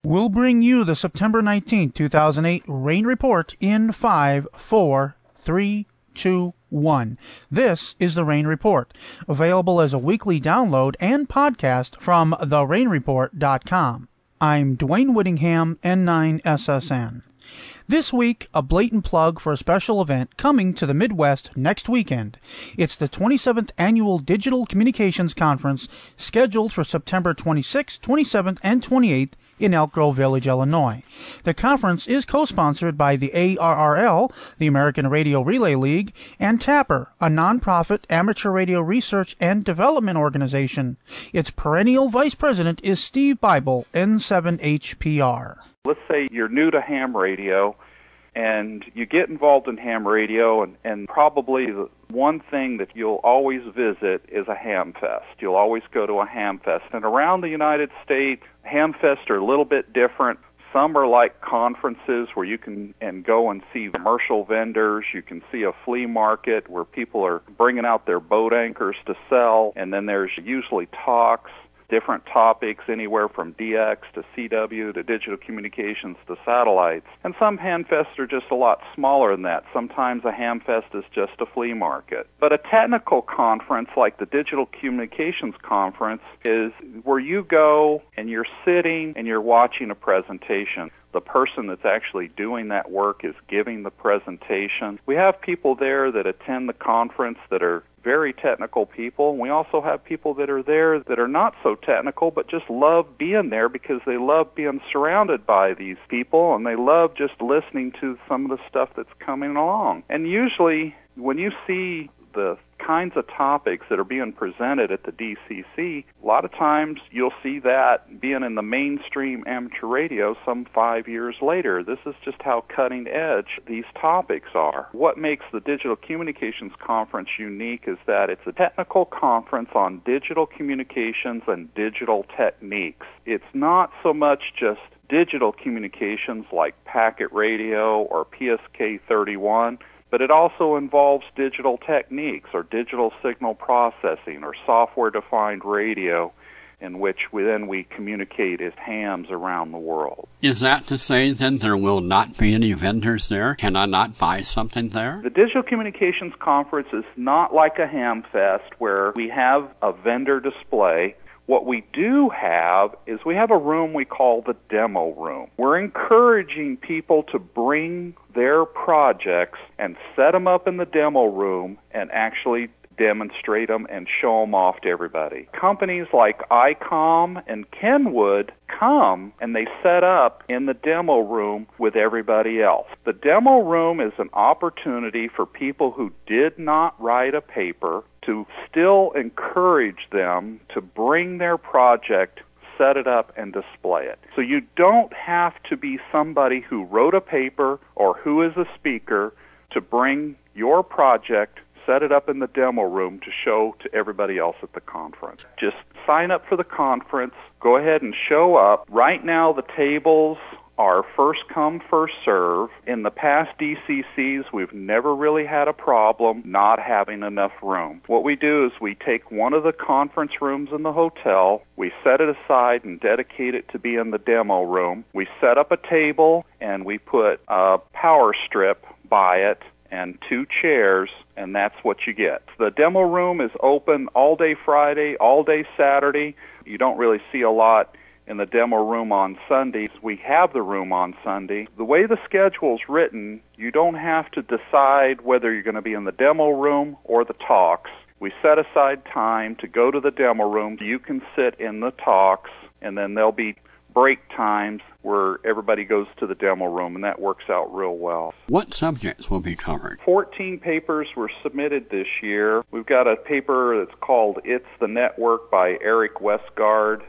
We'll bring you the September 19, 2008 rain report in 5, 4, 3, 2, 1. This is the Rain Report, available as a weekly download and podcast from therainreport.com. I'm Dwayne Whittingham, N9SSN. This week, a blatant plug for a special event coming to the Midwest next weekend. It's the 27th Annual Digital Communications Conference, scheduled for September 26th, 27th, and 28th in Elk Grove Village, Illinois. The conference is co-sponsored by the ARRL, the American Radio Relay League, and TAPR, a nonprofit amateur radio research and development organization. Its perennial vice president is Steve Bible, N7HPR. Let's say you're new to ham radio and you get involved in ham radio, and probably the one thing that you'll always visit is a ham fest. You'll always go to a ham fest. And around the United States, ham fests are a little bit different. Some are like conferences where you can go and see commercial vendors. You can see a flea market where people are bringing out their boat anchors to sell. And then there's usually talks, different topics, anywhere from DX to CW to digital communications to satellites. And some ham fests are just a lot smaller than that. Sometimes a ham fest is just a flea market. But a technical conference like the Digital Communications Conference is where you go and you're sitting and you're watching a presentation. The person that's actually doing that work is giving the presentation. We have people there that attend the conference that are very technical people. We also have people that are there that are not so technical but just love being there because they love being surrounded by these people and they love just listening to some of the stuff that's coming along. And usually when you see the kinds of topics that are being presented at the DCC, a lot of times you'll see that being in the mainstream amateur radio some 5 years later. This is just how cutting edge these topics are. What makes the Digital Communications Conference unique is that it's a technical conference on digital communications and digital techniques. It's not so much just digital communications like packet radio or PSK 31, but it also involves digital techniques or digital signal processing or software-defined radio in which we communicate as hams around the world. Is that to say then there will not be any vendors there? Can I not buy something there? The Digital Communications Conference is not like a ham fest where we have a vendor display. What we do have is we have a room we call the demo room. We're encouraging people to bring their projects and set them up in the demo room and actually demonstrate them and show them off to everybody. Companies like ICOM and Kenwood come and they set up in the demo room with everybody else. The demo room is an opportunity for people who did not write a paper to still encourage them to bring their project, set it up, and display it. So you don't have to be somebody who wrote a paper or who is a speaker to bring your project, set it up in the demo room to show to everybody else at the conference. Just sign up for the conference, go ahead and show up. Right now the tables are first come, first serve. In the past DCCs, we've never really had a problem not having enough room. What we do is we take one of the conference rooms in the hotel, we set it aside and dedicate it to be in the demo room. We set up a table and we put a power strip by it and 2 chairs, and that's what you get. The demo room is open all day Friday, all day Saturday. You don't really see a lot in the demo room on Sundays. We have the room on Sunday. The way the schedule's written, you don't have to decide whether you're going to be in the demo room or the talks. We set aside time to go to the demo room. You can sit in the talks, and then there'll be break times where everybody goes to the demo room, and that works out real well. What subjects will be covered? 14 papers were submitted this year. We've got a paper that's called It's the Network by Eric Westgard,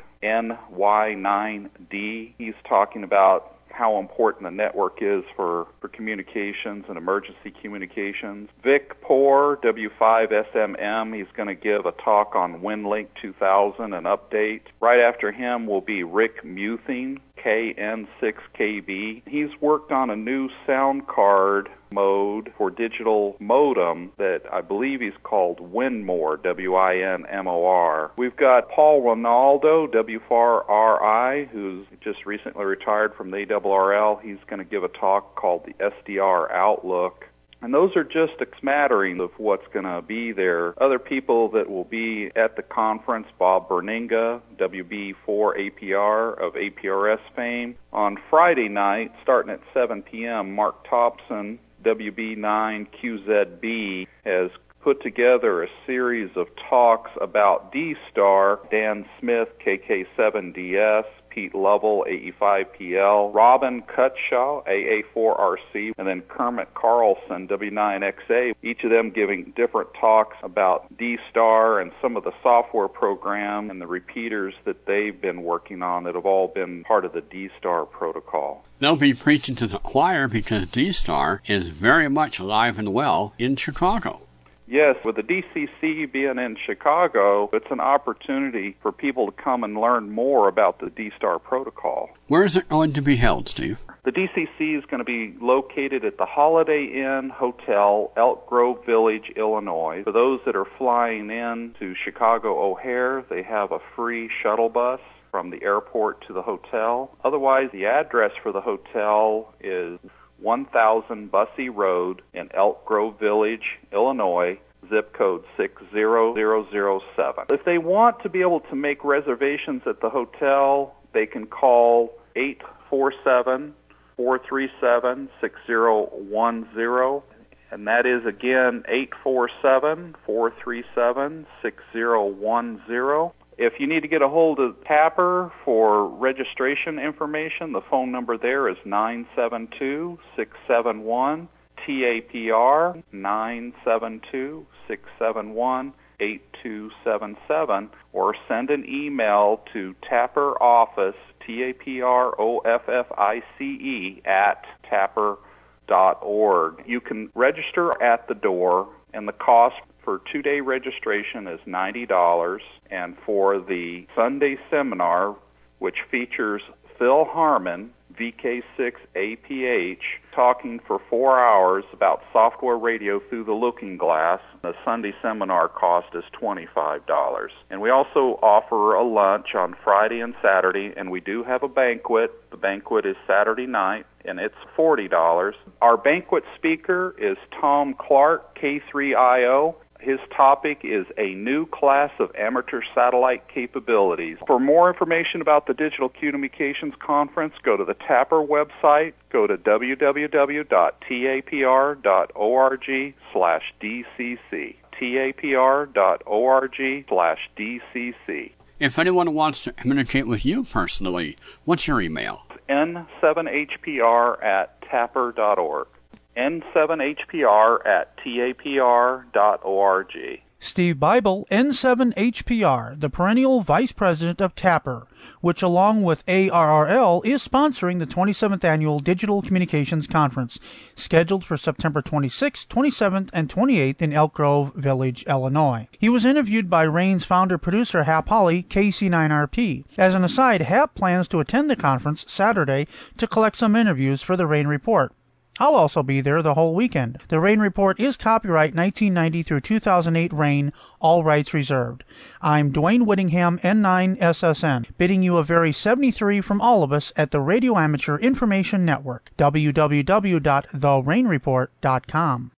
NY9D. He's talking about how important the network is for communications and emergency communications. Vic Poor, W5SMM, he's going to give a talk on WinLink 2000, an update. Right after him will be Rick Muthing, KN6KB. He's worked on a new sound card mode for digital modem that I believe he's called Winmore, WINMOR. We've got Paul Ronaldo, WFRI, who's just recently retired from the ARRL. He's going to give a talk called the SDR Outlook. And those are just a smattering of what's going to be there. Other people that will be at the conference, Bob Berninga, WB4APR of APRS fame. On Friday night, starting at 7 p.m., Mark Thompson, WB9QZB, has put together a series of talks about D-Star, Dan Smith, KK7DS, Pete Lovell, AE5PL, Robin Cutshaw, AA4RC, and then Kermit Carlson, W9XA, each of them giving different talks about D-Star and some of the software program and the repeaters that they've been working on that have all been part of the D-Star protocol. They'll be preaching to the choir because D-Star is very much alive and well in Chicago. Yes, with the DCC being in Chicago, it's an opportunity for people to come and learn more about the D-Star protocol. Where is it going to be held, Steve? The DCC is going to be located at the Holiday Inn Hotel, Elk Grove Village, Illinois. For those that are flying in to Chicago O'Hare, they have a free shuttle bus from the airport to the hotel. Otherwise, the address for the hotel is 1000 Bussey Road in Elk Grove Village, Illinois, zip code 60007. If they want to be able to make reservations at the hotel, they can call 847-437-6010, and that is, again, 847-437-6010. If you need to get a hold of Tapper for registration information, the phone number there is 972-671-TAPR, 972-671-8277, or send an email to tapperoffice, TAPROFFICE, at tapper.org. You can register at the door, and the cost for 2-day registration is $90, and for the Sunday seminar, which features Phil Harmon, VK6APH, talking for 4 hours about software radio through the looking glass, the Sunday seminar cost is $25. And we also offer a lunch on Friday and Saturday, and we do have a banquet. The banquet is Saturday night, and it's $40. Our banquet speaker is Tom Clark, K3IO. His topic is a new class of amateur satellite capabilities. For more information about the Digital Communications Conference, go to the Tapper website, go to www.tapr.org/DCC, tapr.org/DCC. If anyone wants to communicate with you personally, what's your email? n7hpr@tapper.org. n7hpr@tapr.org. Steve Bible, N7HPR, the perennial vice president of Tapper, which along with ARRL is sponsoring the 27th Annual Digital Communications Conference, scheduled for September 26th, 27th, and 28th in Elk Grove Village, Illinois. He was interviewed by RAIN's founder-producer Hap Holly, KC9RP. As an aside, Hap plans to attend the conference Saturday to collect some interviews for the RAIN Report. I'll also be there the whole weekend. The RAIN Report is copyright 1990 through 2008 RAIN, all rights reserved. I'm Dwayne Whittingham, N9SSN, bidding you a very 73 from all of us at the Radio Amateur Information Network, www.therainreport.com.